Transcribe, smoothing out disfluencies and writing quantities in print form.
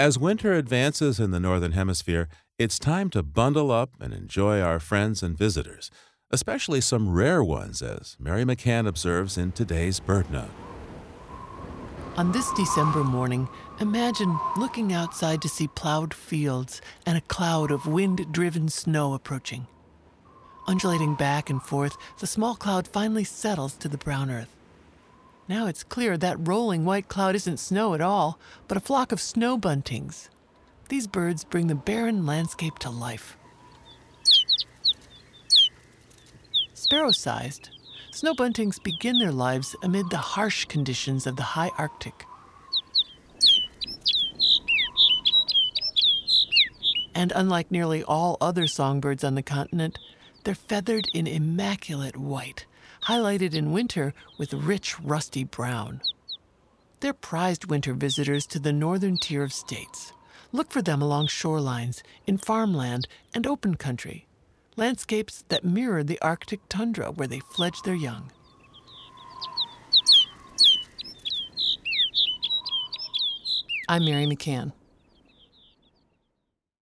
As winter advances in the Northern Hemisphere, it's time to bundle up and enjoy our friends and visitors, especially some rare ones, as Mary McCann observes in today's BirdNote. On this December morning, imagine looking outside to see plowed fields and a cloud of wind-driven snow approaching. Undulating back and forth, the small cloud finally settles to the brown earth. Now it's clear that rolling white cloud isn't snow at all, but a flock of snow buntings. These birds bring the barren landscape to life. Sparrow-sized, snow buntings begin their lives amid the harsh conditions of the high Arctic. And unlike nearly all other songbirds on the continent, they're feathered in immaculate white, highlighted in winter with rich rusty brown. They're prized winter visitors to the northern tier of states. Look for them along shorelines, in farmland and open country, landscapes that mirror the Arctic tundra where they fledge their young. I'm Mary McCann.